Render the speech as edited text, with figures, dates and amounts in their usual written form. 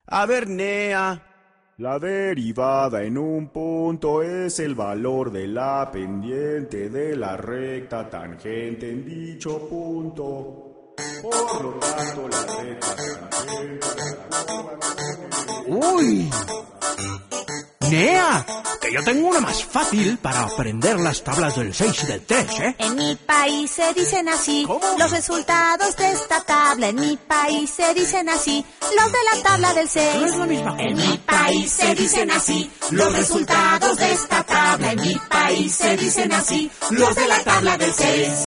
A ver, Nea. La derivada en un punto es el valor de la pendiente de la recta tangente en dicho punto. Por lo tanto, la recta tangente... ¡Uy! Nea, que yo tengo una más fácil para aprender las tablas del 6 y del 3, ¿eh? En mi país se dicen así. ¿Cómo? Los resultados de esta tabla. En mi país se dicen así. Los de la tabla del 6. No es la misma cosa. En mi país se dicen así. Los resultados de esta tabla. En mi país se dicen así. Los de la tabla del 6.